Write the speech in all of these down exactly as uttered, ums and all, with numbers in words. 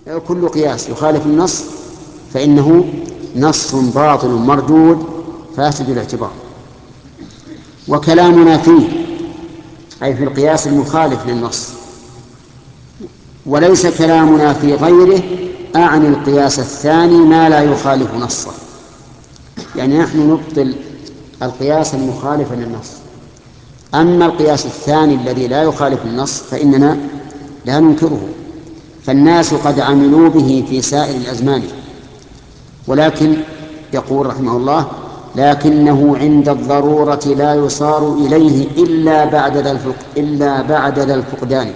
كل قياس يخالف النص فإنه نص باطل مردود فاسد الاعتبار. وكلامنا فيه أي في القياس المخالف للنص، وليس كلامنا في غيره أعني القياس الثاني ما لا يخالف نصه. يعني نحن نبطل القياس المخالف للنص، أما القياس الثاني الذي لا يخالف النص فإننا لا ننكره، فالناس قد عملوا به في سائر الأزمان، ولكن يقول رحمه الله لكنه عند الضرورة لا يصار إليه إلا بعد ذا الفق إلا بعد ذا الفقدان.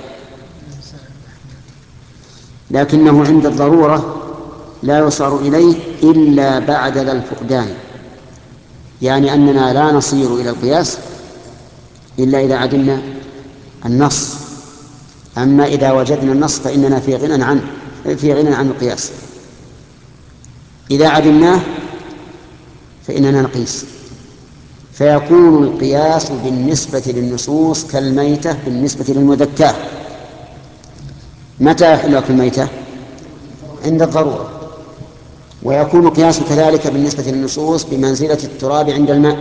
لكنه عند الضرورة لا يصار إليه إلا بعد ذا الفقدان، يعني أننا لا نصير إلى القياس إلا إذا عدمنا النص، أما إذا وجدنا النص فإننا في غنى عنه في غنى عن القياس. إذا عدمناه فإننا نقيس، فيكون القياس بالنسبة للنصوص كالميتة بالنسبة للمذكاة. متى يحل أكل الميتة؟ عند الضرورة. ويكون القياس كذلك بالنسبة للنصوص بمنزلة التراب عند الماء،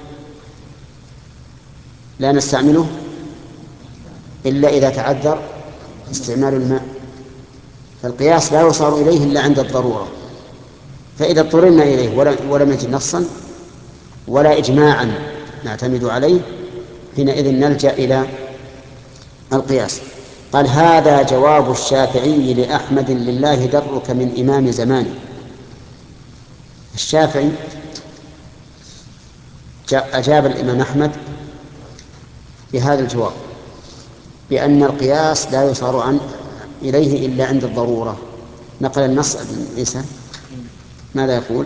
لا نستعمله إلا إذا تعذر استعمال الماء، فالقياس لا يصار إليه إلا عند الضرورة. فإذا اضطررنا إليه ولم يجد نصا ولا إجماعا نعتمد عليه حينئذ نلجأ إلى القياس. قال هذا جواب الشافعي لأحمد لله درك من إمام زمانه. الشافعي أجاب الإمام أحمد بهذا الجواب بأن القياس لا يصار عن إليه إلا عند الضرورة. نقل النص ابن عيسى ماذا يقول؟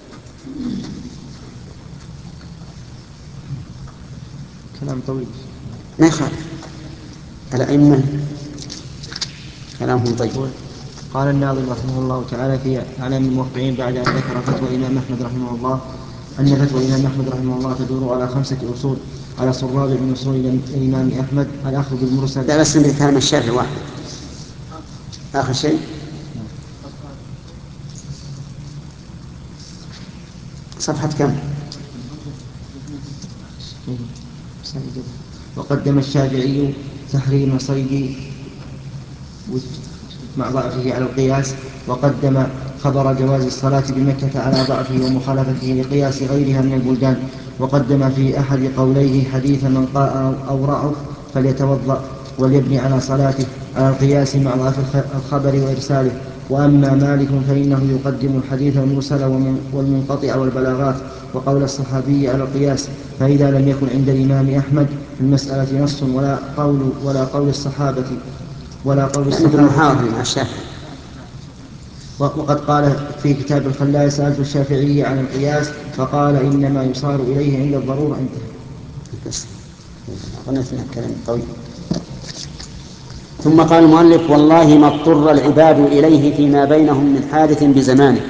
كلام طويل ما يخالف الأئمة كلامهم طيب. قال الناظم رحمه الله تعالى في أعلام الموقعين بعد أن ذكر فتوى الإمام أحمد رحمه الله أن فتوى الإمام أحمد رحمه الله تدور على خمسة أصول على صراب من أصول الإمام أحمد: الأخذ بالمرسل. لا بس من كلام الشافعي واحد. آخر شيء صفحة كم؟ وقدم الشافعي تحريم صيد مع ضعفه على القياس، وقدم خبر جواز الصلاة بمكة على ضعفه ومخالفته لقياس غيرها من البلدان، وقدم في أحد قوليه حديث من قاء أو رعف فليتوضأ وليبني على صلاته على القياس مع ضعف الخبر وإرساله. وأما مالك فإنه يقدم الحديث المرسل والمنقطع والبلاغات وقول الصحابي على القياس، فإذا لم يكن عند الإمام أحمد في المسألة نص ولا قول ولا قول الصحابة ولا قول الصحابة مع الشافعي. وقد قال في كتاب الخلاء سألت الشافعي عن القياس فقال إنما يصار إليه عند الضرورة. انتهى. بس أظن كلام طويل. ثم قال المؤلف والله ما اضطر العباد إليه فيما بينهم من حادث بزمانه.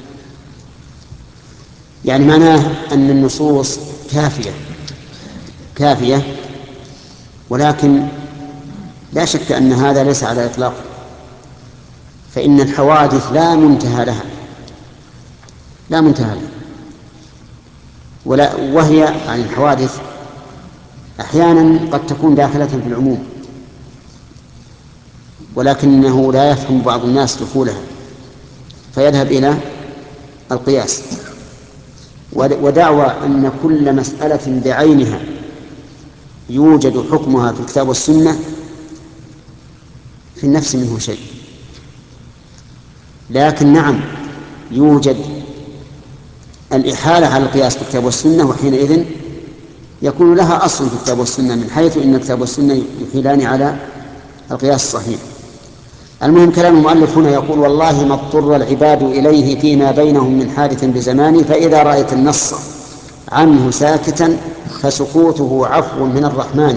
يعني معناه أن النصوص كافية كافية ولكن لا شك أن هذا ليس على إطلاق، فإن الحوادث لا منتهى لها لا منتهى لها ولا وهي عن الحوادث أحيانا قد تكون داخلة في العموم، ولكنه لا يفهم بعض الناس دخولها فيذهب إلى القياس. ودعوى أن كل مسألة بعينها يوجد حكمها في الكتاب والسنة في النفس منه شيء، لكن نعم يوجد الإحالة على القياس في الكتاب والسنة، وحينئذ يكون لها أصل في الكتاب والسنة من حيث إن الكتاب والسنة يحيلان على القياس الصحيح. المهم كلام المؤلف هنا يقول والله ما اضطر العباد إليه فيما بينهم من حادث بزمانه، فإذا رأيت النص عنه ساكتا فسكوته عفو من الرحمن.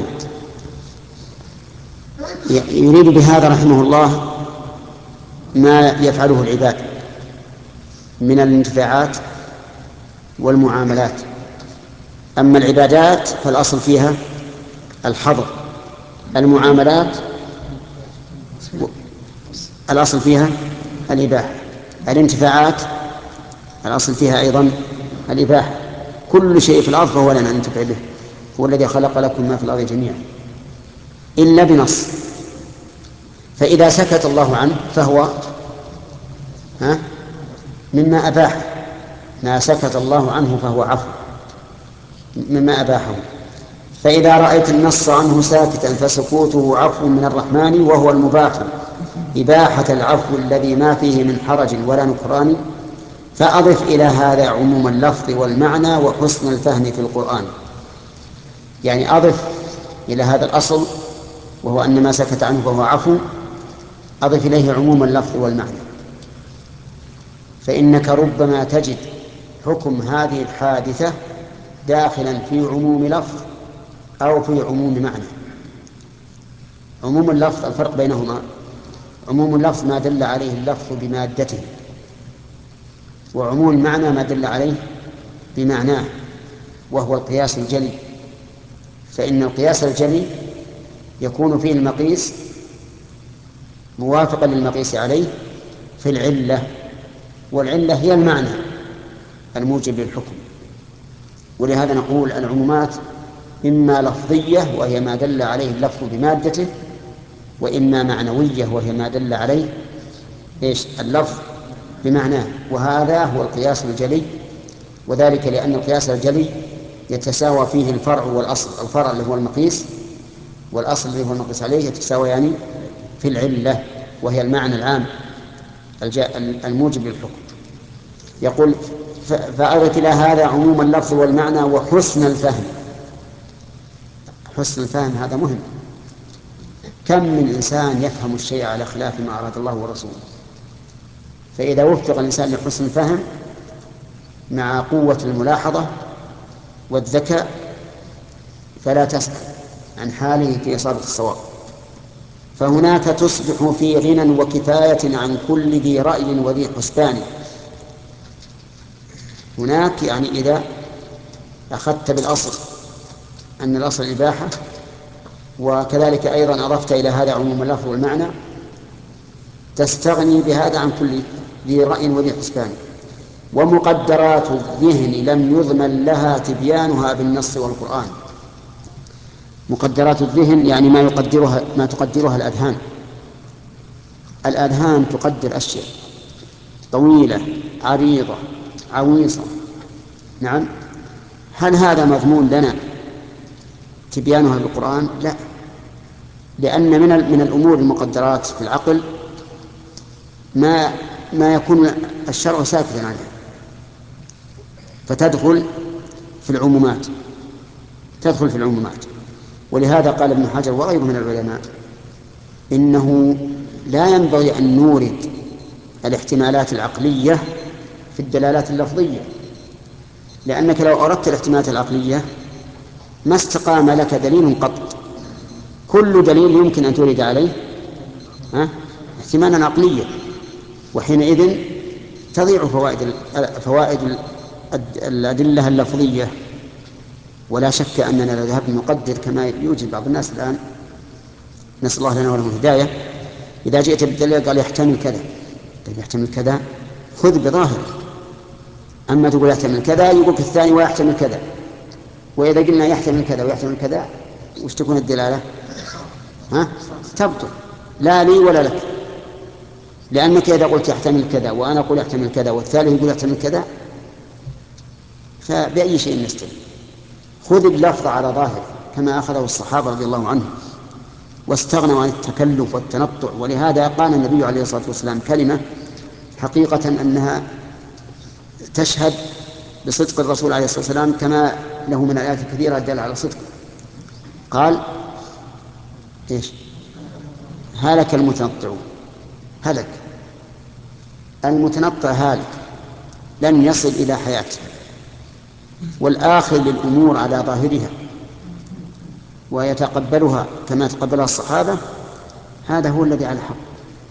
يريد بهذا رحمه الله ما يفعله العباد من الانتفاعات والمعاملات. أما العبادات فالأصل فيها الحظر، المعاملات الأصل فيها الإباحة. الانتفاعات الأصل فيها أيضا الإباحة، كل شيء في الأرض فهو لنا أن ننتفع به، هو الذي خلق لكم ما في الأرض جميعا إلا بنص. فإذا سكت الله عنه فهو ها مما أباح، ما سكت الله عنه فهو عفو مما أباحه. فإذا رأيت النص عنه ساكتا فسكوته عفو من الرحمن وهو المباح إباحة العفو الذي ما فيه من حرج ولا نكران، فأضف إلى هذا عموم اللفظ والمعنى وحسن الفهم في القرآن. يعني أضف إلى هذا الأصل وهو أن ما سكت عنه فهو عفو، أضف إليه عموم اللفظ والمعنى. فإنك ربما تجد حكم هذه الحادثة داخلا في عموم لفظ أو في عموم معنى. عموم اللفظ الفرق بينهما: عموم اللفظ ما دل عليه اللفظ بمادته، وعموم المعنى ما دل عليه بمعناه، وهو القياس الجلي. فإن القياس الجلي يكون فيه المقيس موافقا للمقيس عليه في العلة، والعلة هي المعنى الموجب للحكم. ولهذا نقول العمومات إما لفظية وهي ما دل عليه اللفظ بمادته، وإما معنوية وهي ما دل عليه إيش اللفظ بمعناه، وهذا هو القياس الجلي. وذلك لأن القياس الجلي يتساوى فيه الفرع والأصل، الفرع اللي هو المقيس والأصل اللي هو المقيس عليه يتساويان يعني في العلة وهي المعنى العام الموجب للحكم. يقول فأضف إلى هذا عموم اللفظ والمعنى وحسن الفهم. حسن الفهم هذا مهم. كم من إنسان يفهم الشيء على خلاف ما أراد الله ورسوله، فإذا وفق الإنسان لحسن الفهم مع قوة الملاحظة والذكاء فلا تسأل عن حاله في إصابة الصواب. فهناك تصبح في غنى وكفاية عن كل ذي رأي وذي حسبان. هناك يعني إذا أخذت بالأصل أن الأصل الإباحة، وكذلك أيضا أضفت إلى هذا عموم اللفظ والمعنى، تستغني بهذا عن كل ذي رأي وذي حسبان. ومقدرات الذهن لم يضمن لها تبيانها بالنص والقرآن. مقدرات الذهن يعني ما يقدرها ما تقدرها الأذهان. الأذهان تقدر أشياء طويلة عريضة عويصة، نعم. هل هذا مضمون لنا تبيانها بالقرآن؟ لا، لأن من من الأمور المقدرات في العقل ما ما يكون الشرع ساكتا عنها، فتدخل في العمومات تدخل في العمومات. ولهذا قال ابن حجر وغيره من العلماء إنه لا ينبغي أن نورد الاحتمالات العقلية في الدلالات اللفظية، لأنك لو أردت الاحتمالات العقلية ما استقام لك دليل قط. كل دليل يمكن أن تورد عليه ها؟ احتمالا عقليا، وحينئذ تضيع فوائد فوائد الأدلة اللفظية. ولا شك أننا لو ذهبنا نقدر كما يوجد بعض الناس الآن، نسأل الله لنا ولهم الهداية، إذا جئت بالدليل قال يحتمل كذا، طيب يحتمل كذا خذ بظاهره. أما تقول يحتمل كذا يقول الثاني ويحتمل كذا، وإذا قلنا يحتمل كذا ويحتمل كذا وش تكون الدلالة؟ ها؟ تبطل، لا لي ولا لك. لأنك إذا قلت يحتمل كذا وأنا أقول يحتمل كذا والثالث يقول يحتمل كذا، فبأي شيء نستدل؟ خذ اللفظ على ظاهره كما أخذه الصحابة رضي الله عنهم واستغنوا عن التكلف والتنطع. ولهذا قال النبي عليه الصلاة والسلام كلمة حقيقة أنها تشهد بصدق الرسول عليه الصلاة والسلام كما له من الآيات الكثيرة الدالة على صدقه. قال إيش؟ هلك المتنطعون. هلك المتنطع هالك، لن يصل إلى حياته. والآخذ للأمور على ظاهرها ويتقبلها كما تقبلها الصحابة هذا هو الذي على الحق.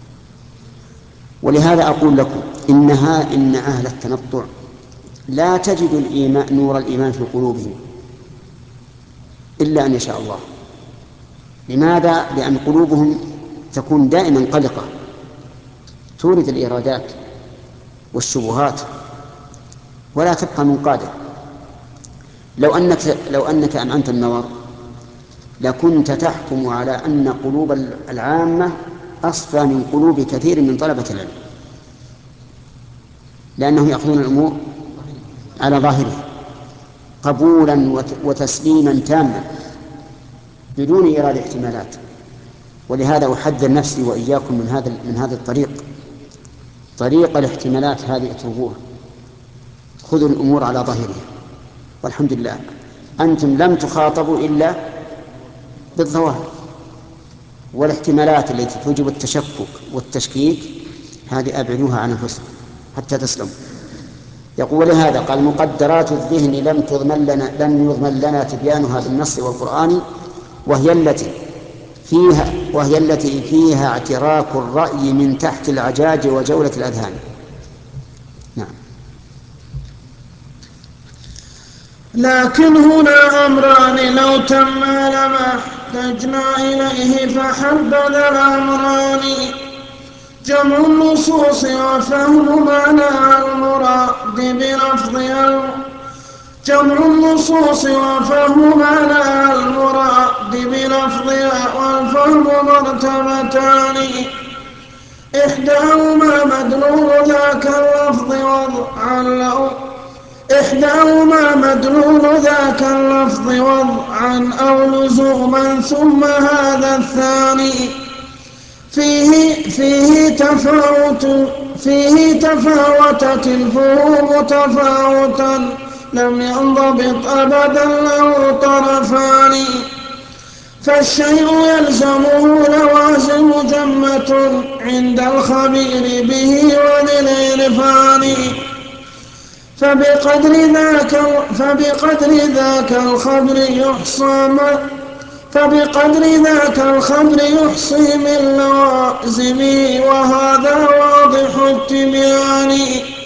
ولهذا أقول لكم إنها إن أهل التنطع لا تجد الإيمان نور الإيمان في قلوبهم إلا أن يشاء الله. لماذا؟ لأن قلوبهم تكون دائما قلقة، تورد الإيرادات والشبهات ولا تبقى منقادة. لو أنك لو أنك أمعنت النظر لكنت تحكم على أن قلوب العامة أصفى من قلوب كثير من طلبة العلم، لأنهم يأخذون الأمور على ظاهره قبولا وتسليما تاما بدون إيراد احتمالات. ولهذا أحذر نفسي وإياكم من هذا من هذا الطريق، طريق الاحتمالات هذه اتركوها، خذوا الأمور على ظاهرها. والحمد لله أنتم لم تخاطبوا إلا بالظواهر، والاحتمالات التي توجب التشكك والتشكيك هذه أبعدوها عن أنفسكم حتى تسلموا. يقول لهذا قال مقدرات الذهن لم تضمن لنا لم يضمن لنا تبيانها بالنص والقرآن، وهي التي فيها وهي التي فيها اعتراك الرأي من تحت العجاج وجولة الأذهان. نعم. لكن هنا أمران لو تما لما احتجنا إليه فحبذا الأمران: جمع النصوص وفهم معنى المراد بلفظها جمع النصوص وفهم معنى المراد بلفظها والفهم مرتبتان: إحداهما مدلول ذاك اللفظ وضعا له إحداهما مدلول ذاك اللفظ وضعا أو لزوما، ثم هذا الثاني فيه فيه تفاوت فيه تفاوتت الفهوم تفاوتا لم ينضبط أبدا له طرفان، فالشيء يلزمه لوازم جمة عند الخبير به وذي العرفان، فبقدر ذاك فبقدر ذاك الخبر يحصى فبقدر ذاك الخبر يحصي من لوازمه، وهذا واضح التبيان.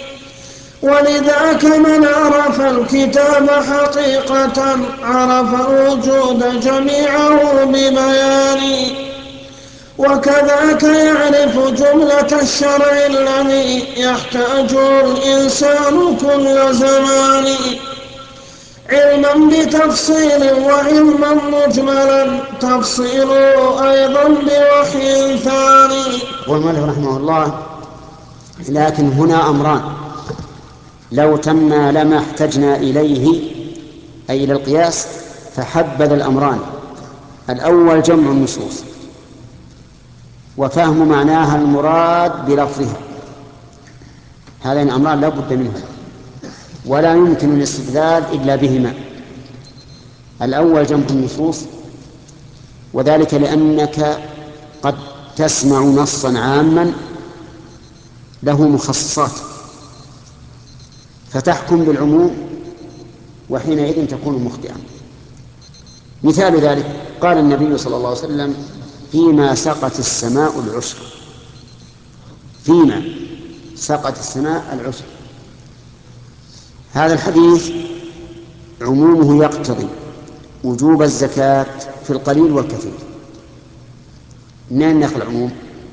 ولذاك من عرف الكتاب حقيقة عرف الوجود جميعه ببيان، وكذاك يعرف جملة الشرع الذي يحتاجه الإنسان كل زمان، علما بتفصيل وعلما مجملا تفصيله أيضا بوحي ثاني. والمؤلف رحمه الله: لكن هنا أمران لو تم لما احتجنا إليه أي إلى القياس فحبذ الأمران: الأول جمع النصوص وفهم معناها المراد بلفظها، هذين أمران لا بد منهما ولا يمكن الاستدلال إلا بهما. الأول جمع النصوص، وذلك لأنك قد تسمع نصا عاما له مخصصات فتحكم بالعموم وحينئذ تكون مخطئا. مثال ذلك قال النبي صلى الله عليه وسلم: فيما سقت السماء العشر. فيما سقت السماء العشر، هذا الحديث عمومه يقتضي وجوب الزكاة في القليل والكثير. منين نأخذ العموم؟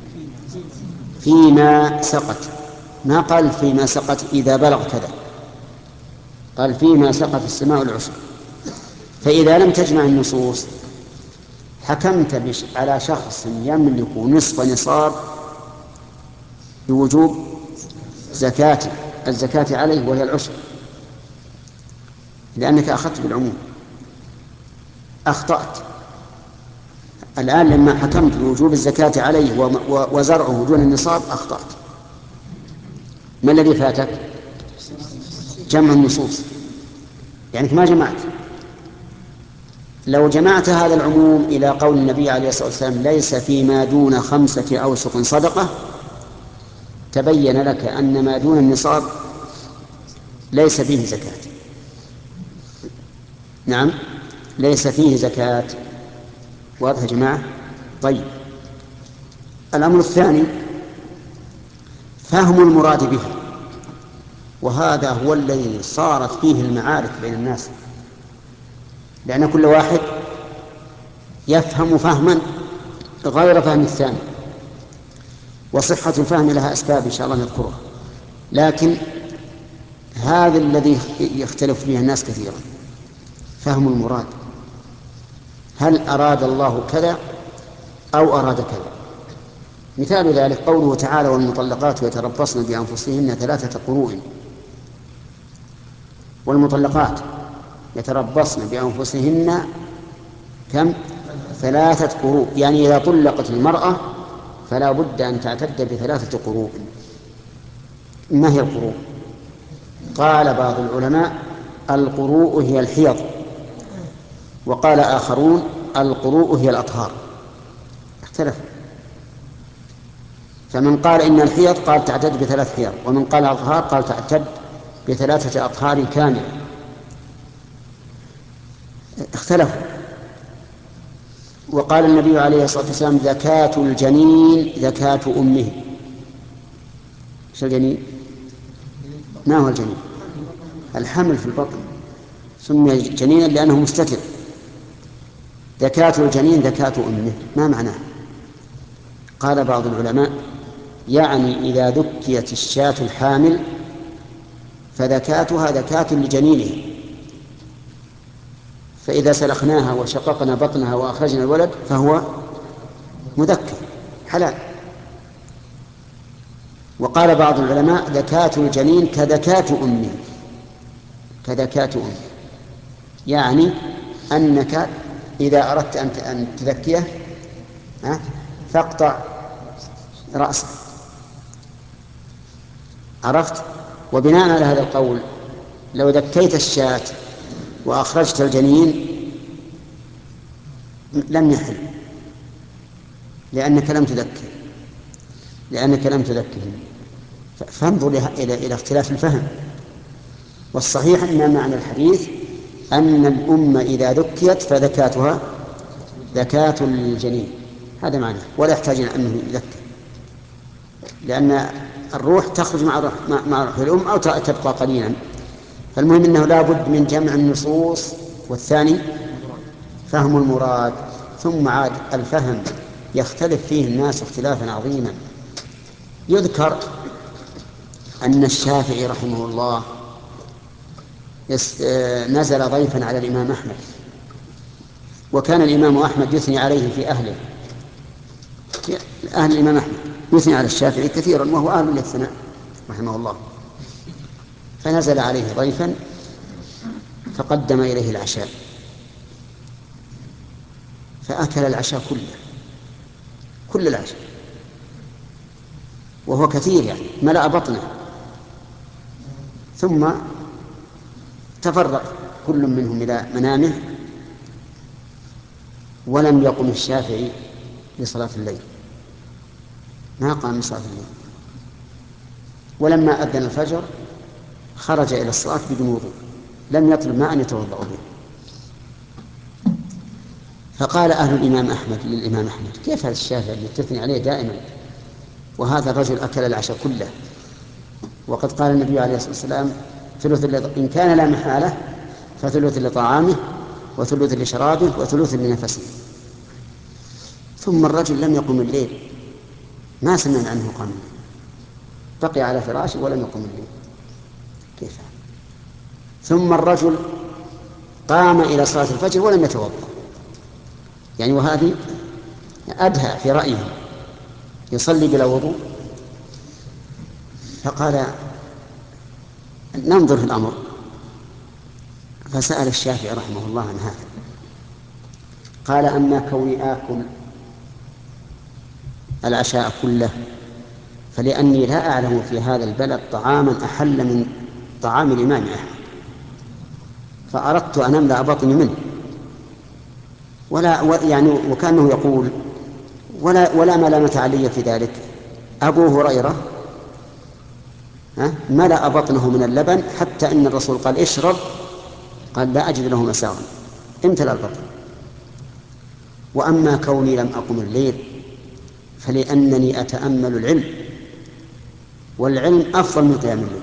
فيما سقط، ما قال فيما سقط إذا بلغ كذا، قال فيما سقط السماء العشر. فإذا لم تجمع النصوص حكمت بش على شخص يملك نصف نصاب بوجوب زكاة الزكاة عليه وهي العشر، لأنك أخذت بالعموم، أخطأت. الآن لما حكمت بوجوب الزكاة عليه وزرعه دون النصاب أخطأت. ما الذي فاتك؟ جمع النصوص، يعني ما جمعت. لو جمعت هذا العموم إلى قول النبي عليه الصلاة والسلام: ليس فيما دون خمسة أوسق صدقة، تبين لك أن ما دون النصاب ليس فيه زكاة. نعم، ليس فيه زكاة. واضح يا جماعة؟ طيب، الأمر الثاني فهم المراد به، وهذا هو الذي صارت فيه المعارك بين الناس، لأن كل واحد يفهم فهما غير فهم الثاني. وصحة الفهم لها أسباب إن شاء الله نذكرها، لكن هذا الذي يختلف فيه الناس كثيرا، فهم المراد، هل أراد الله كذا أو أراد كذا. مثال ذلك قوله تعالى: والمطلقات يتربصن بأنفسهن ثلاثة قروء. والمطلقات يتربصن بأنفسهن كم؟ ثلاثة قروء، يعني إذا طلقت المرأة فلا بد أن تعتد بثلاثة قروء. ما هي القروء؟ قال بعض العلماء: القروء هي الحيض، وقال آخرون: القروء هي الأطهار، اختلف. فمن قال إن الحيض قال تعتد بثلاث حيض، ومن قال الأطهار قال تعتد بثلاثة أطهار كاملة، اختلفوا. وقال النبي عليه الصلاة والسلام: زكاة الجنين زكاة أمه. ايش الجنين؟ ما هو الجنين؟ الحمل في البطن، سمي جنينا لأنه مستتر. زكاة الجنين زكاة أمه، ما معناه؟ قال بعض العلماء: يعني إذا ذكيت الشاة الحامل فذكاتها ذكاة لجنينه، فإذا سلخناها وشققنا بطنها وأخرجنا الولد فهو مذكر حلال. وقال بعض العلماء: ذكاة الجنين كذكاة أمه، كذكاة أمه، يعني أنك إذا أردت أن تذكيه فاقطع رأسه، عرفت؟ وبناء على هذا القول لو ذكيت الشاة وأخرجت الجنين لم يحل، لأنك لم تذكي لأنك لم تذكه. فانظر إلى إلى اختلاف الفهم. والصحيح أن معنى الحديث أن الأمة إذا ذكيت فذكاتها ذكاة الجنين، هذا معناه، ولا يحتاج إلى أنه يذكر، لأن الروح تخرج مع روح, مع روح الأم أو تبقى قليلا. فالمهم أنه لا بد من جمع النصوص، والثاني فهم المراد. ثم عاد الفهم يختلف فيه الناس اختلافا عظيما. يذكر أن الشافعي رحمه الله نزل ضيفا على الإمام أحمد، وكان الإمام أحمد يثني عليه في أهله، في أهل الإمام أحمد يثني على الشافعي كثيرا، وهو أهل للثناء رحمه الله. فنزل عليه ضيفا فقدم إليه العشاء، فأكل العشاء كله، كل العشاء، وهو كثير يعني ملأ بطنه. ثم تفرق كل منهم إلى منامه، ولم يقم الشافعي لصلاة الليل، ما قام لصلاة الليل. ولما أذن الفجر خرج إلى الصلاة بدون وضوء، لم يطلب ماء يتوضأ به. فقال أهل الإمام أحمد للإمام أحمد: كيف هذا الشافعي اللي تثني عليه دائما، وهذا الرجل أكل العشاء كله، وقد قال النبي عليه الصلاة والسلام: ثلث إن كان لا محالة فثلث لطعامه وثلث لشرابه وثلث لنفسه. ثم الرجل لم يقم الليل، ما سمعنا عنه قام الليل، بقي على فراشه ولم يقم الليل، كيف؟ ثم الرجل قام إلى صلاة الفجر ولم يتوضأ، يعني وهذه أدهى في رأيه، يصلي بلا وضوء. فقال: ننظر في الأمر. فسأل الشافعي رحمه الله عن هذا، قال: أما كوني آكل العشاء كله فلأني لا أعلم في هذا البلد طعاما أحل من طعام الإمام أحمد، فأردت أن أملأ بطني منه. ولا يعني وكأنه يقول: ولا ولا ملامة علي في ذلك. أبو هريرة ملأ بطنه من اللبن حتى إن الرسول قال: اشرب، قال: لا أجد له مساغا، امتلأ البطن. وأما كوني لم أقم الليل فلأنني أتأمل العلم، والعلم أفضل من قيام الليل.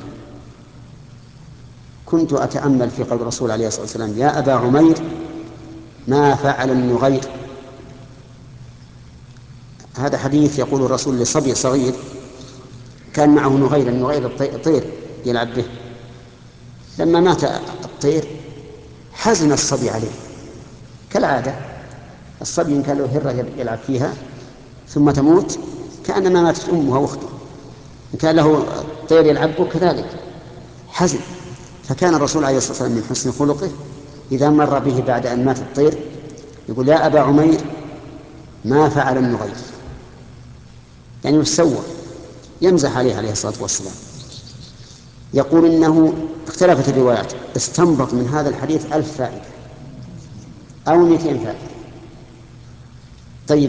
كنت أتأمل في قول الرسول عليه الصلاة والسلام: يا أبا عمير ما فعل النغير، هذا حديث يقول الرسول لصبي صغير كان معه نغير، النغير طير يلعب به، لما مات الطير حزن الصبي عليه كالعادة، الصبي إن كان له هرة يلعب فيها ثم تموت كأنما ماتت أمه وأخته، إن كان له طير يلعب كذلك حزن. فكان الرسول عليه الصلاة والسلام من حسن خلقه إذا مر به بعد أن مات الطير يقول: يا أبا عمير ما فعل النغير، يعني يسوى، يمزح عليه عليه الصلاة والسلام. يقول إنه اختلفت الروايات، استنبط من هذا الحديث ألف فائدة أو مئتين فائدة. طيب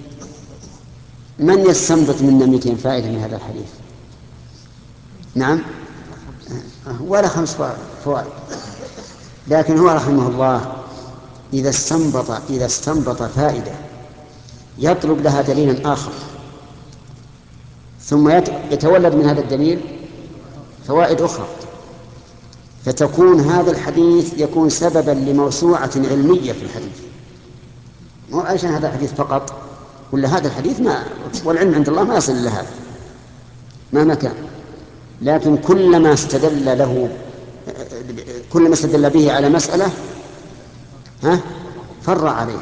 من يستنبط منا مئتين فائدة من هذا الحديث؟ نعم، ولا خمس فوائد. لكن هو رحمه الله إذا استنبط إذا استنبط فائدة يطلب لها دليلا آخر ثم يتولد من هذا الدليل فوائد أخرى، فتكون هذا الحديث يكون سببا لموسوعة علمية في الحديث، مو عشان هذا الحديث فقط، ولا هذا الحديث ما والعلم عند الله ما يصل إلى هذا مهما كان. لكن كلما استدل له كلما استدل به على مسألة ها فر عليه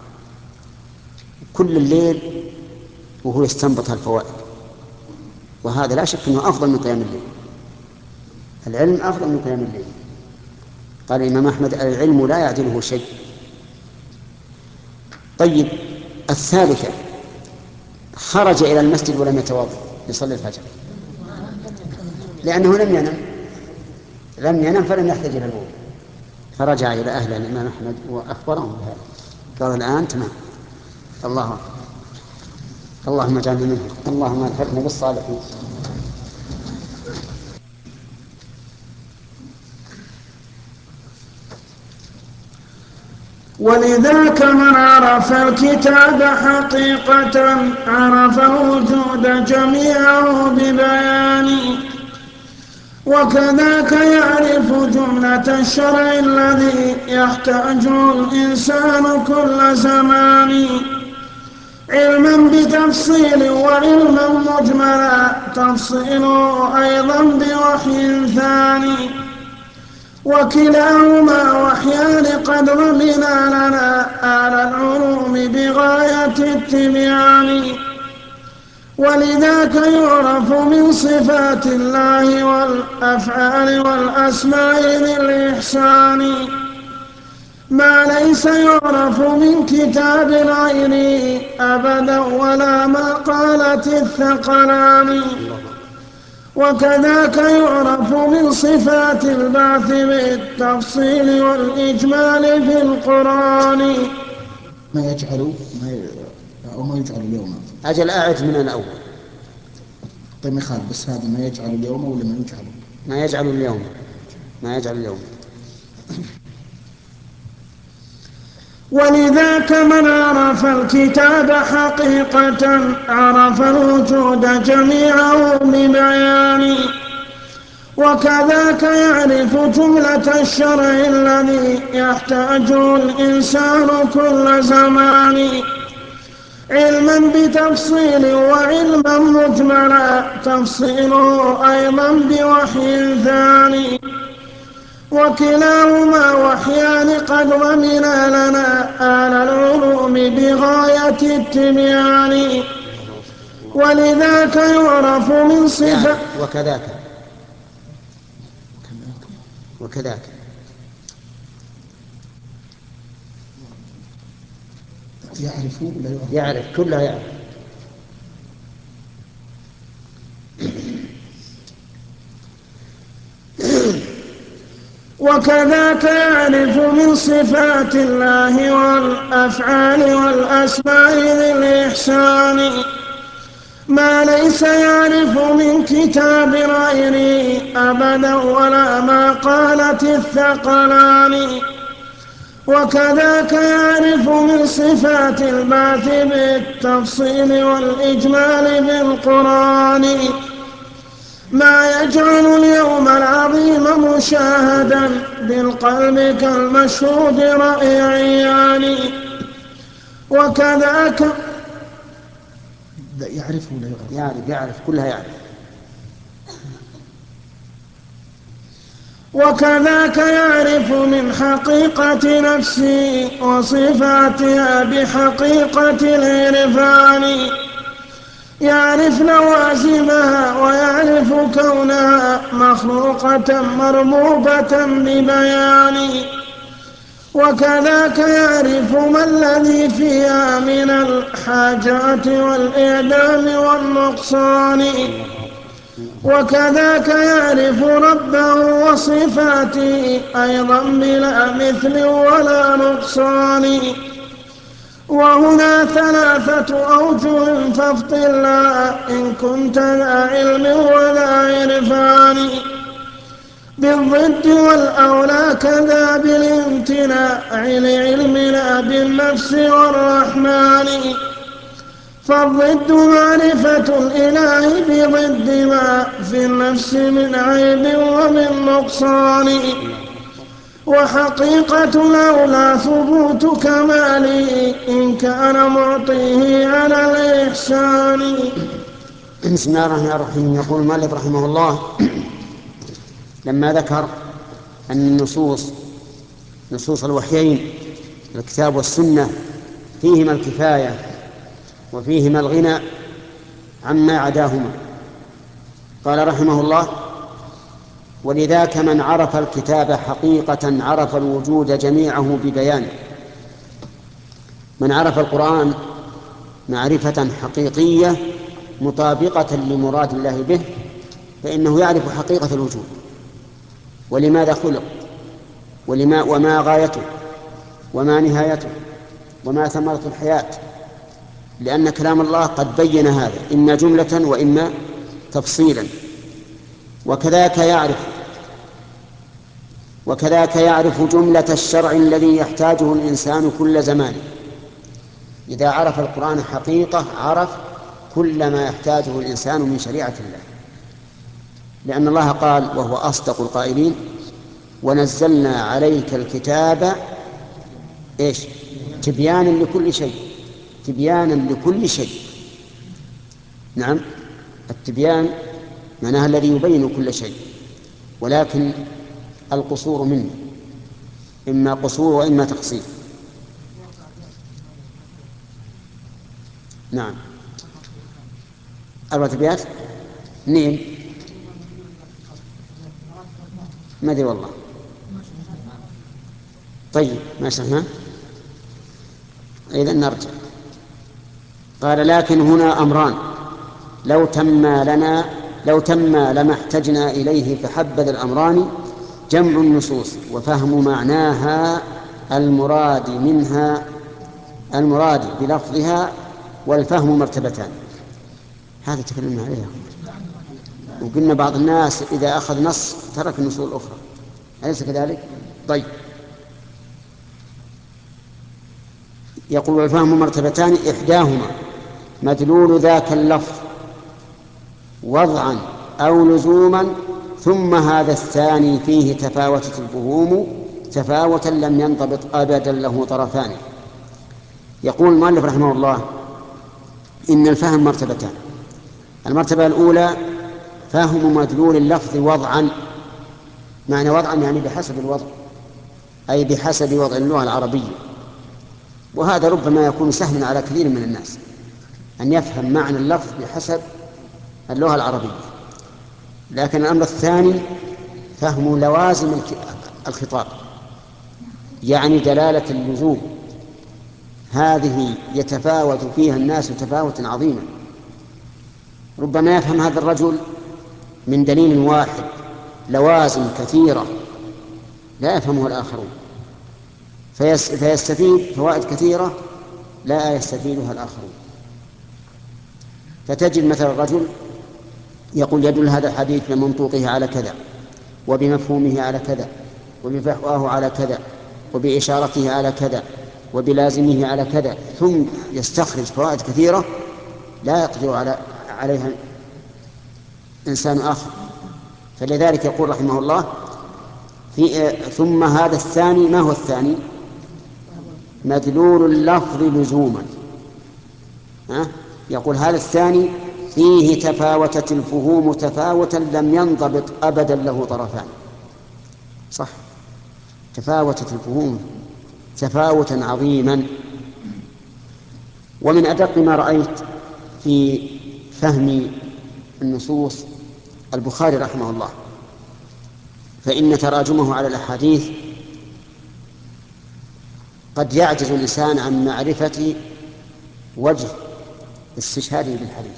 كل الليل وهو يستنبط الفوائد، وهذا لا شك أنه أفضل من قيام الليل. العلم أفضل من قيام الليل. قال الإمام أحمد: العلم لا يعدله شيء. طيب الثالثة: خرج إلى المسجد ولم يتوضأ ليصلي الفجر لأنه لم ينم لم ينم فلم يحتاج إلى الوضوء، فرجع إلى أهل الإمام أحمد وأخبرهم بهذا، قال: الآن تمام. الله أكبر. اللهم اجعلنا منهم، اللهم الحقنا بالصالحين. ولذاك من عرف الكتاب حقيقة عرف الوجود جميعه ببيان، وكذاك يعرف جملة الشرع الذي يحتاجه الإنسان كل زمان، علما بتفصيل وعلما مجملا تفصيله أيضا بوحي ثاني، وكلاهما وحيان قد ضمنا لنا آل العلوم بغاية التبيان، ولذاك يعرف من صفات الله والأفعال والأسماء ذي الإحسان ما ليس يعرف من كتاب غيره أبدا ولا ما قالت الثقلان، وكذاك يعرف من صفات البعث بالتفصيل والإجمال في القرآن. ما يجعل ما ي... أو ما يجعل اليوم. أجل أعد من الأول. طيب ما يخالف، بس هذا ما يجعل اليوم ولا ما يجعل؟ ما يجعل اليوم ما يجعل اليوم. ولذاك من عرف الكتاب حقيقة عرف الوجود جميعه ببيان، وكذاك يعرف جملة الشرع الذي يحتاجه الإنسان كل زمان، علما بتفصيل وعلما مجملا تفصيله أيضا بوحي ثاني، وكلاهما وحيان قد ضمنا لنا آل العلوم بغاية التبيان، ولذاك يعرف من صفة وكذاك وكذاك يعرف ولا يعرف؟ يعرف، كلها يعرف. وكذاك يعرف من صفات الله والأفعال والأسماء ذي الإحسان ما ليس يعرف من كتاب غيره أبدا ولا ما قالت الثقلان، وكذاك يعرف من صفات البعث بالتفصيل والإجمال بالقرآن ما يجعل اليوم العظيم مشاهدا بالقلب كالمشهود رأي عيان، وكذاك يعرف ولا يعرف؟ يعرف يعرف كلها يعرف. وكذاك يعرف من حقيقة نفسه وصفاتها بحقيقة العرفان، يعرف لوازمها ويعرف كونها مخلوقة مربوبة ببيان. وكذاك يعرف ما الذي فيها من الحاجات والإعدام والنقصان. وكذاك يعرف ربه وصفاته أيضا بلا مثل ولا نقصان. وهنا ثلاثة أوجه فافطلها إن كنت ذا علم ولا عرفان. بالضد والأولى كذا بالامتناع لعلمنا بالنفس والرحمن. فالضد معرفة الإله بضد ما في النفس من عيب ومن نقصان. وحقيقة الأولى ثبوت كماله إن كان معطيه على الإحسان. بسم الله الرحمن الرحيم. يقول المؤلف رحمه الله لما ذكر أن النصوص نصوص الوحيين الكتاب والسنة فيهما الكفاية وفيهما الغنى عما عداهما، قال رحمه الله: ولذاك من عرف الكتاب حقيقة عرف الوجود جميعه ببيانه. من عرف القرآن معرفة حقيقية مطابقة لمراد الله به فإنه يعرف حقيقة الوجود، ولماذا خلق، ولما وما غايته، وما نهايته، وما ثمرة الحياة، لأن كلام الله قد بين هذا إما جملة وإما تفصيلا. وكذاك يعرف وكذاك يعرف جملة الشرع الذي يحتاجه الإنسان كل زمان. إذا عرف القرآن حقيقة عرف كل ما يحتاجه الإنسان من شريعة الله، لأن الله قال وهو أصدق القائلين: ونزلنا عليك الكتاب إيش؟ تبيانا لكل شيء. تبيانا لكل شيء. نعم، التبيان معناها الذي يبين كل شيء، ولكن القصور منه إما قصور وإما تقصير. نعم، أربعة أبيات. نين ما أدري والله. طيب ما شرحنا، إذن نرجع. قال: لكن هنا أمران لو تم لنا لو تم لما احتجنا إليه، فحبذ الأمران جمع النصوص وفهم معناها المراد منها المراد بلفظها والفهم مرتبتان. هذا تكلمنا عليه، وقلنا بعض الناس إذا أخذ نص ترك النصوص الأخرى، أليس كذلك؟ طيب، يقول: والفهم مرتبتان إحداهما مدلول ذاك اللفظ وضعا أو لزوما، ثم هذا الثاني فيه تفاوتت الفهوم تفاوتا لم ينضبط أبدا له طرفان. يقول المؤلف رحمه الله إن الفهم مرتبتان. المرتبة الأولى فهم مدلول اللفظ وضعا. معنى وضعا يعني بحسب الوضع، أي بحسب وضع اللغة العربية، وهذا ربما يكون سهلا على كثير من الناس أن يفهم معنى اللفظ بحسب اللغة العربية. لكن الأمر الثاني فهم لوازم الخطاب، يعني دلالة اللزوم، هذه يتفاوت فيها الناس تفاوتا عظيما. ربما يفهم هذا الرجل من دليل واحد لوازم كثيرة لا يفهمها الآخرون، فيستفيد فوائد كثيرة لا يستفيدها الآخرون. فتجد مثلا الرجل يقول يدل هذا الحديث بمنطوقه على كذا، وبمفهومه على كذا، وبفحواه على كذا، وبإشارته على كذا، وبلازمه على كذا، ثم يستخرج فوائد كثيرة لا يقدر على عليها إنسان آخر. فلذلك يقول رحمه الله في ثم هذا الثاني. ما هو الثاني؟ مدلول اللفظ لزوما. ها؟ يقول هذا الثاني فيه تفاوتت الفهوم تفاوتا لم ينضبط أبدا له طرفان. صح، تفاوتت الفهوم تفاوتا عظيما. ومن أدق ما رأيت في فهم النصوص البخاري رحمه الله، فإن تراجمه على الأحاديث قد يعجز الإنسان عن معرفة وجه استشهاده بالحديث.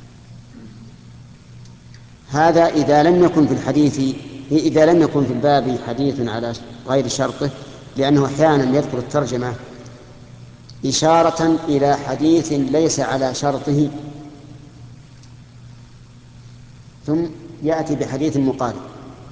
هذا إذا لم يكن في الحديث إذا لم يكن في الباب حديث على غير شرطه، لأنه أحيانا يذكر الترجمة إشارة إلى حديث ليس على شرطه ثم يأتي بحديث مقارب،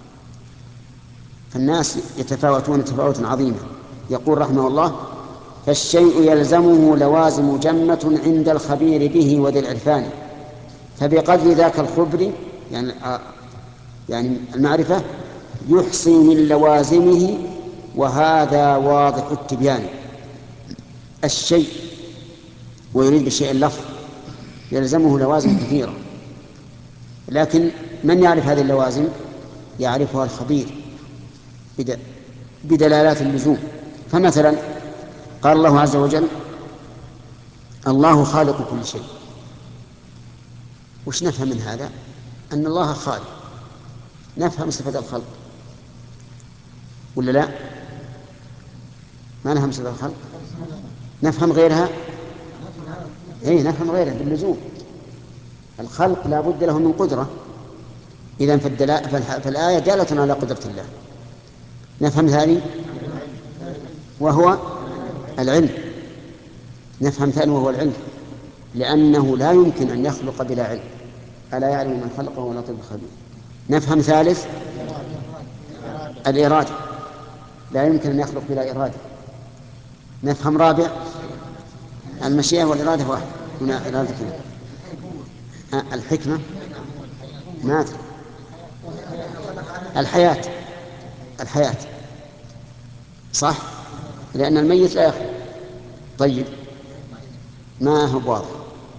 فالناس يتفاوتون تفاوتا عظيما. يقول رحمه الله: فالشيء يلزمه لوازم جمة عند الخبير به وذي العرفان، فبقدر ذاك الخبر يعني يعني المعرفة يحصي من لوازمه، وهذا واضح التبيان. الشيء ويريد بالشيء اللفظ، يلزمه لوازم كثيرة، لكن من يعرف هذه اللوازم؟ يعرفها الخبير بدلالات اللزوم. فمثلا قال الله عز وجل: الله خالق كل شيء. وش نفهم من هذا؟ أن الله خالق، نفهم صفة الخلق ولا لا؟ ما نفهم صفة الخلق، نفهم غيرها. اي نفهم غيرها باللزوم. الخلق لا بد له من قدرة، إذن فالآية دالة على قدرة الله. نفهم ثاني وهو العلم، نفهم ثاني وهو العلم، لأنه لا يمكن أن يخلق بلا علم، ألا يعلم من خلقه وهو اللطيف الخبير. نفهم ثالث الإرادة، لا يمكن أن يخلق بلا إرادة. نفهم رابع المشيئة والإرادة واحد، هنا إرادة أه الحكمة ما أدري. الحياة الحياة صح، لأن الميت لا يخلق. طيب ما هو واضح،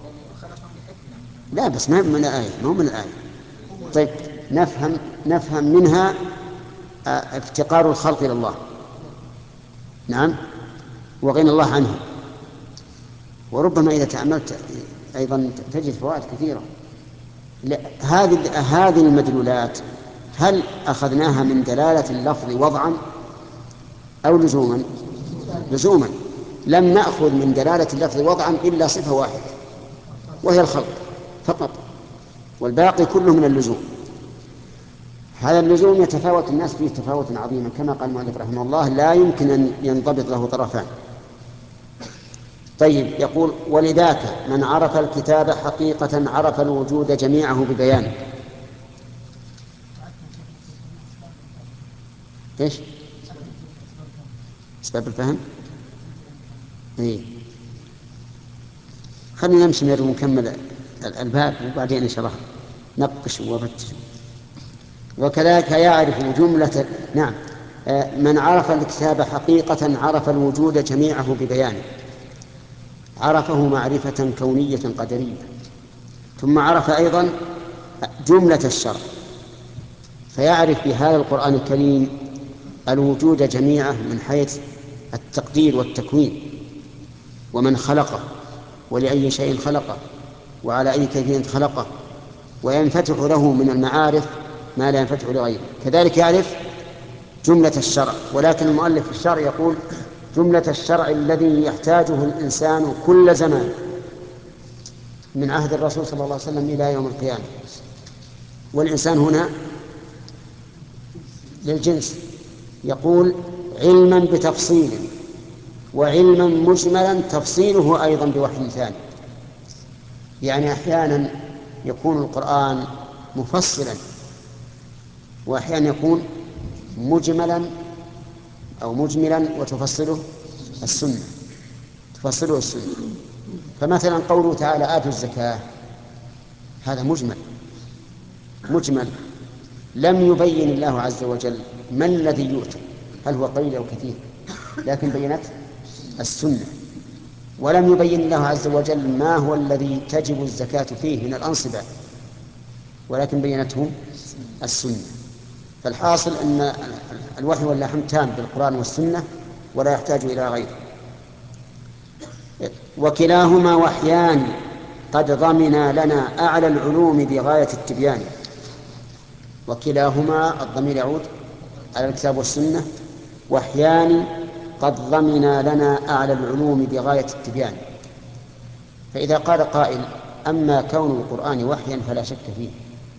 لا بس ما من الآية، ما هو من الآية. طيب نفهم نفهم منها افتقار الخلق إلى الله، نعم، وغنى الله عنه. وربما إذا تأملت أيضا تجد فوائد كثيرة. هذه هذه المدلولات هل أخذناها من دلالة اللفظ وضعا أو لزوما؟ لزوما. لم نأخذ من دلالة اللفظ وضعا إلا صفة واحدة وهي الخلق فقط، والباقي كله من اللزوم. هذا اللزوم يتفاوت الناس فيه تفاوتا عظيما، كما قال المؤلف رحمه الله: لا يمكن أن ينضبط له طرفان. طيب يقول: ولذاك من عرف الكتاب حقيقة عرف الوجود جميعه ببيانه. ايش اسباب الفهم؟ ايه خلينا نمشي ونكمل الباب وبعدين ان شاء الله نقش ونفتش. وكذلك يعرف جملة نعم من عرف الكتاب حقيقة عرف الوجود جميعه ببيانه، عرفه معرفة كونية قدرية. ثم عرف أيضا جملة الشرع، فيعرف بهذا القرآن الكريم الوجود جميعه من حيث التقدير والتكوين، ومن خلقه، ولأي شيء خلقه، وعلى أي كيفية خلقه، وينفتح له من المعارف ما لا ينفتح لغيره. كذلك يعرف جملة الشرع، ولكن المؤلف في الشرع يقول جملة الشرع الذي يحتاجه الإنسان كل زمان من عهد الرسول صلى الله عليه وسلم إلى يوم القيامة. والإنسان هنا للجنس، يقول علما بتفصيل، وعلما مجملا تفصيله أيضا بوحي ثاني. يعني أحيانا يكون القرآن مفصلا، وأحيانا يكون مجملا أو مجملا وتفصله السنة تفصله السنة. فمثلا قوله تعالى: آتوا الزكاة، هذا مجمل مجمل لم يبين الله عز وجل ما الذي يؤتى، هل هو قليل أو كثير، لكن بينت السنة. ولم يبين الله عز وجل ما هو الذي تجب الزكاة فيه من الأنصبة، ولكن بينته السنة. فالحاصل أن الوحي واللحم تام بالقرآن والسنة ولا يحتاج إلى غيره. وكلاهما وحيان قد ضمنا لنا أعلى العلوم بغاية التبيان. وكلاهما الضمير يعود على الكتاب والسنة، وحيان قد ضمنا لنا أعلى العلوم بغاية التبيان. فإذا قال قائل أما كون القرآن وحيا فلا شك فيه،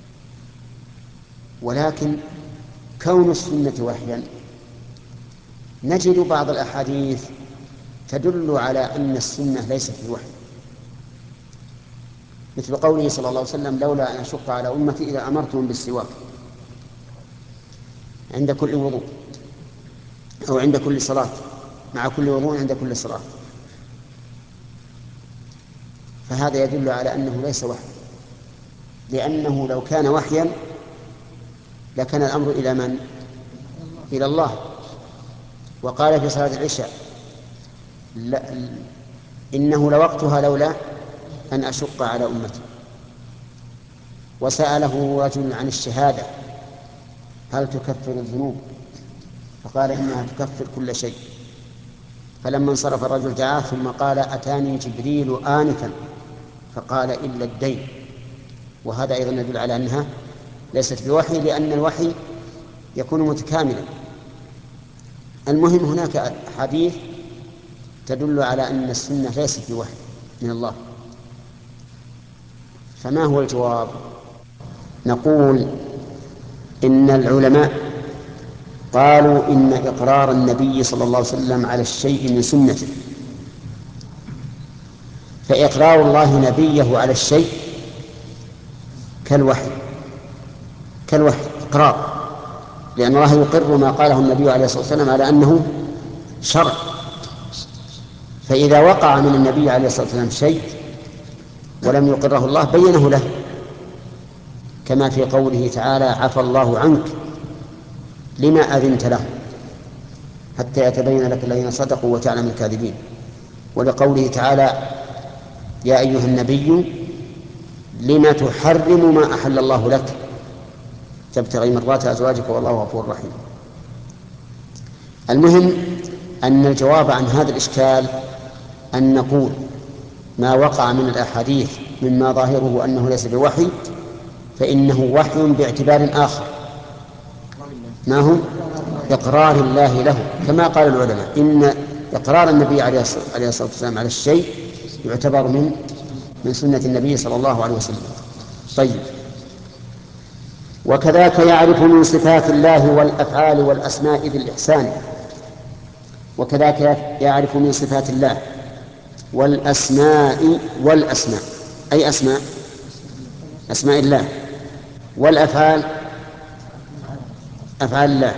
ولكن كون السنة وحيا نجد بعض الأحاديث تدل على أن السنة ليست بوحي، مثل قوله صلى الله عليه وسلم لولا أن أشق على أمتي إذا أمرتهم بالسواك عند كل وضوء، أو عند كل صلاة، مع كل وضوء عند كل صلاة. فهذا يدل على أنه ليس وحي، لأنه لو كان وحيا لكان الأمر إلى من؟ إلى الله. وقال في صلاة العشاء لا إنه لوقتها لولا أن أشق على أمتي. وسأله رجل عن الشهادة هل تكفر الذنوب؟ فقال إنها تكفر كل شيء. فلما انصرف الرجل دعاه ثم قال أتاني جبريل آنفا فقال إلا الدين. وهذا أيضا يدل على أنها ليست بوحي، لأن الوحي يكون متكاملا. المهم هناك حديث تدل على أن السنة ليست بوحي من الله. فما هو الجواب؟ نقول إن العلماء قالوا إن إقرار النبي صلى الله عليه وسلم على الشيء من سنته، فإقرار الله نبيه على الشيء كالوحي كالوحي إقرار، لأن الله يقر ما قاله النبي عليه الصلاة والسلام على أنه شرع. فإذا وقع من النبي عليه الصلاة والسلام شيء ولم يقره الله بينه له، كما في قوله تعالى عفى الله عنك لما أذنت له حتى يتبين لك الذين صدقوا وتعلم الكاذبين. ولقوله تعالى يا أيها النبي لما تحرم ما أحل الله لك تبتغي مرضات أزواجك والله غفور رحيم. المهم أن الجواب عن هذا الإشكال أن نقول ما وقع من الأحاديث مما ظاهره أنه ليس بوحي فإنه وحي باعتبار آخر، ما هو إقرار الله له، كما قال العلماء إن إقرار النبي عليه الصلاة والسلام على الشيء يعتبر من من سنة النبي صلى الله عليه وسلم. طيب، وكذاك يعرف من صفات الله والأفعال والأسماء ذي الإحسان. وكذاك يعرف من صفات الله والأسماء والأسماء أي أسماء أسماء الله، والأفعال أفعال الله،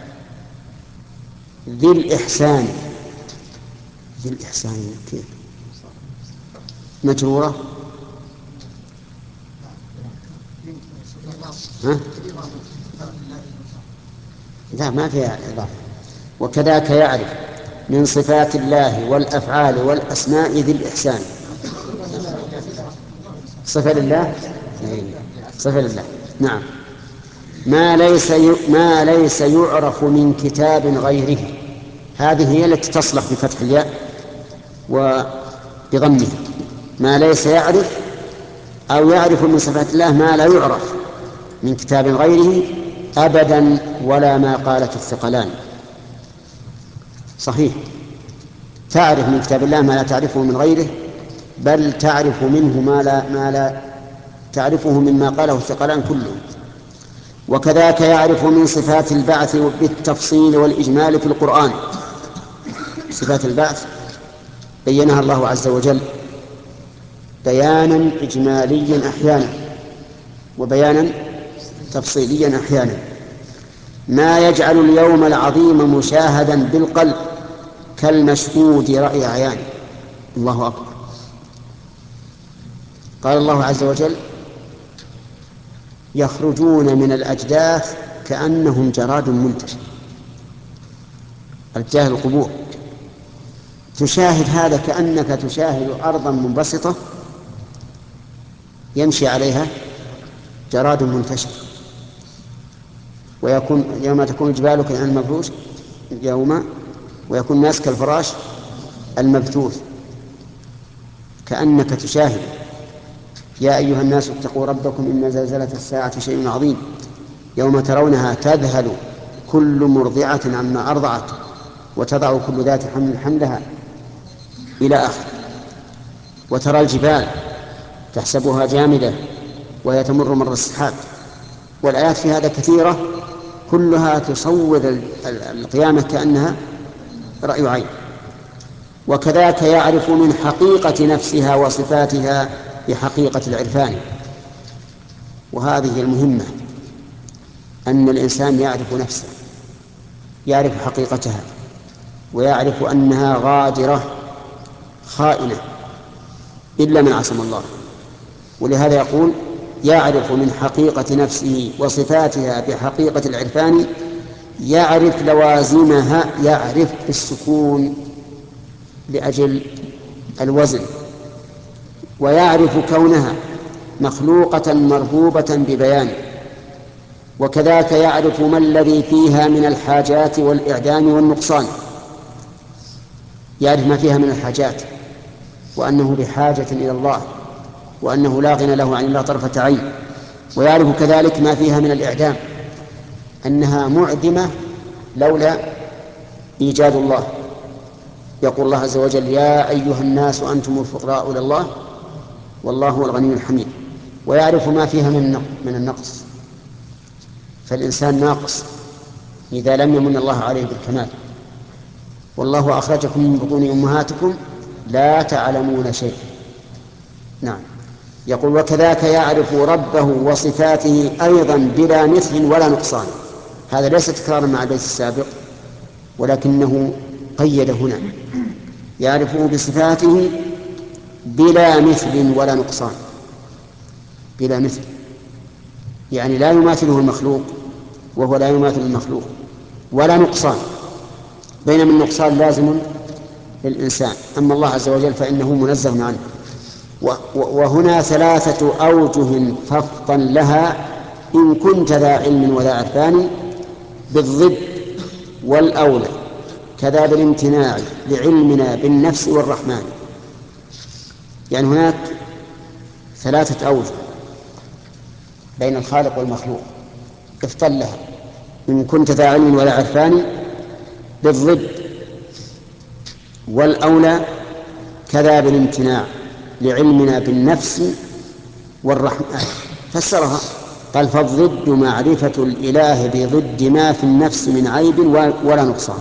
ذي الإحسان. ذي الإحسان كيف مجرورة؟ ها؟ لا ما فيها إضافة. وكذاك يعرف من صفات الله والأفعال والأسماء ذي الإحسان. صفة لله، صفة لله، نعم. ما ليس ما ليس يعرف من كتاب غيره، هذه هي التي تصلح بفتح الياء وبضمها. ما ليس يعرف أو يعرف من صفات الله ما لا يعرف من كتاب غيره أبدا ولا ما قالت الثقلان. صحيح، تعرف من كتاب الله ما لا تعرفه من غيره، بل تعرف منه ما لا, ما لا تعرفه مما قاله الثقلان كله. وكذاك يعرف من صفات البعث بالتفصيل والإجمال في القرآن. صفات البعث بينها الله عز وجل بيانا إجماليا أحيانا وبيانا تفصيليا أحيانا. ما يجعل اليوم العظيم مشاهدا بالقلب كالمشهود رأي عيان. الله أكبر. قال الله عز وجل يخرجون من الأجداث كأنهم جراد منتشر. أجداث القبور تشاهد هذا كأنك تشاهد أرضا منبسطة يمشي عليها جراد منتشر، ويكون يوم تكون الجبال كالعهن المنفوش يوم ويكون الناس كالفراش المبثوث، كأنك تشاهد. يا أيها الناس اتقوا ربكم إن زلزلة الساعة شيء عظيم يوم ترونها تذهل كل مرضعة عما أرضعت وتضع كل ذات حمل حملها إلى آخر. وترى الجبال تحسبها جامدة وهي تمر مر السحاب. والآيات في هذا كثيرة كلها تصور القيامة كأنها رأي عين. وكذاك يعرف من حقيقة نفسها وصفاتها بحقيقة العرفان. وهذه المهمة، أن الإنسان يعرف نفسه، يعرف حقيقتها، ويعرف أنها غادرة خائنة إلا من عصم الله. ولهذا يقول يعرف من حقيقة نفسه وصفاتها بحقيقة العرفان، يعرف لوازمها، يعرف بالسكون لأجل الوزن، ويعرف كونها مخلوقة مربوبة ببيان. وكذاك يعرف ما الذي فيها من الحاجات والإعدام والنقصان، يعرف ما فيها من الحاجات وأنه بحاجة إلى الله وأنه لا غنى له عن الله طرفة عين. ويعرف كذلك ما فيها من الإعدام، أنها معدمة لولا إيجاد الله. يقول الله عز وجل يا أيها الناس أنتم الفقراء إلى الله والله هو الغني الحميد. ويعرف ما فيها من النقص، فالإنسان ناقص إذا لم يمن الله عليه بالكمال. والله أخرجكم من بطون أمهاتكم لا تعلمون شيئا. نعم. يقول وكذاك يعرف ربه وصفاته أيضا بلا مثل ولا نقصان. هذا ليس تكرارا مع البيت السابق، ولكنه قيد هنا يعرفه بصفاته بلا مثل ولا نقصان. بلا مثل يعني لا يماثله المخلوق وهو لا يماثل المخلوق، ولا نقصان، بينما النقصان لازم للإنسان، أما الله عز وجل فإنه منزه عنه. وهنا ثلاثة أوجه فافطن لها إن كنت ذا علم وذا عرفان، بالضد والأولى كذا بالامتناع لعلمنا بالنفس والرحمن. يعني هناك ثلاثة أوجه بين الخالق والمخلوق، افطن لها إن كنت ذا علم ولا عرفان، بالضد والأولى كذا بالامتناع لعلمنا بالنفس والرحمن. فسرها قال فالضد معرفة الإله بضد ما في النفس من عيب ولا نقصان.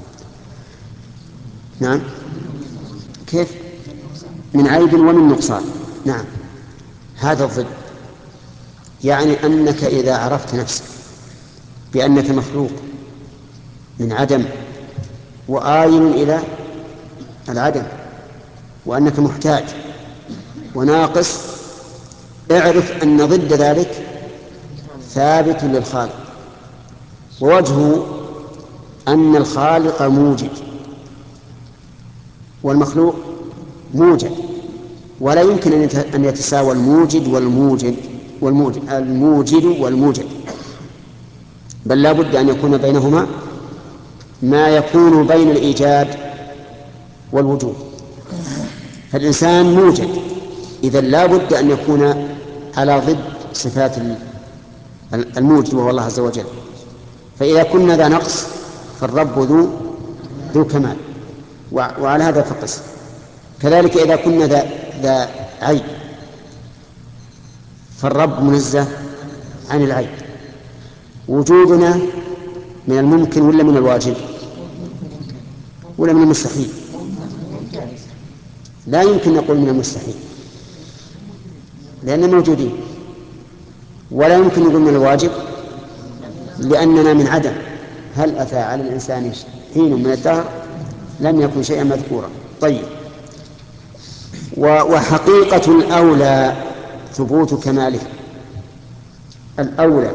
نعم كيف من عيب ومن نقصان؟ نعم هذا الضد، يعني أنك إذا عرفت نفسك بأنك مخلوق من عدم وآيل إلى العدم، وأنك محتاج وناقص، اعرف أن ضد ذلك ثابت للخالق. ووجهه أن الخالق موجد والمخلوق موجد، ولا يمكن أن يتساوى الموجد والموجد والموجد الموجد والموجد، بل لا بد أن يكون بينهما ما يكون بين الإيجاد والوجود. فالإنسان موجد، إذا لا بد أن يكون على ضد صفات الموجد وهو الله عز وجل. فإذا كنا ذا نقص فالرب ذو ذو كمال، وعلى هذا فقس. كذلك إذا كنا ذا ذا عيب فالرب منزه عن العيب. وجودنا من الممكن ولا من الواجب ولا من المستحيل؟ لا يمكن نقول من المستحيل لأننا موجودين، ولا يمكن نقول من الواجب لأننا من عدم. هل أتى على الإنسان حين من الدهر لم يكن شيئا مذكورا. طيب. وحقيقة الأولى ثبوت كماله. الأولى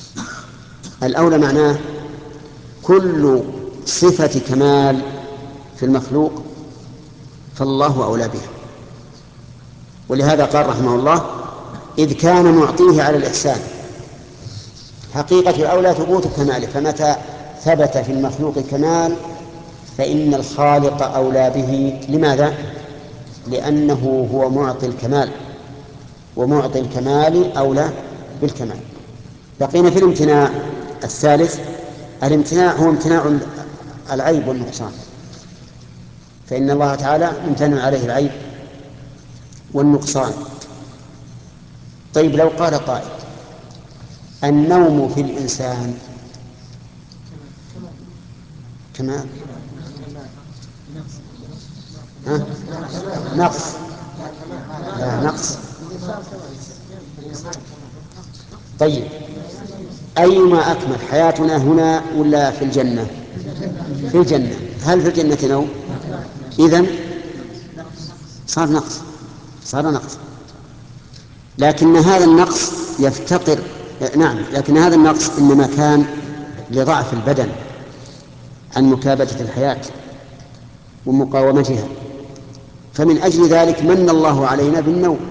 الأولى معناه كل صفة كمال في المخلوق فالله أولى بها. ولهذا قال رحمه الله: إذ كان معطيه على الإحسان. حقيقة الأولى ثبوت كماله، فمتى ثبت في المخلوق كمال فإن الخالق أولى به. لماذا؟ لأنه هو معطي الكمال، ومعطي الكمال أولى بالكمال. بقينا في الامتناع الثالث. الامتناع هو امتناع العيب والنقصان، فإن الله تعالى ممتنع عليه العيب والنقصان. طيب لو قال قائل: النوم في الإنسان كمال، ها؟ نقص، لا نقص. طيب أيما أكمل، حياتنا هنا ولا في الجنة؟ في الجنة. هل في الجنة نوم؟ إذن صار نقص، صار نقص. لكن هذا النقص يفتقر، نعم، لكن هذا النقص إنما كان لضعف البدن عن مكابدة الحياة ومقاومتها، فمن أجل ذلك من الله علينا بالنوم،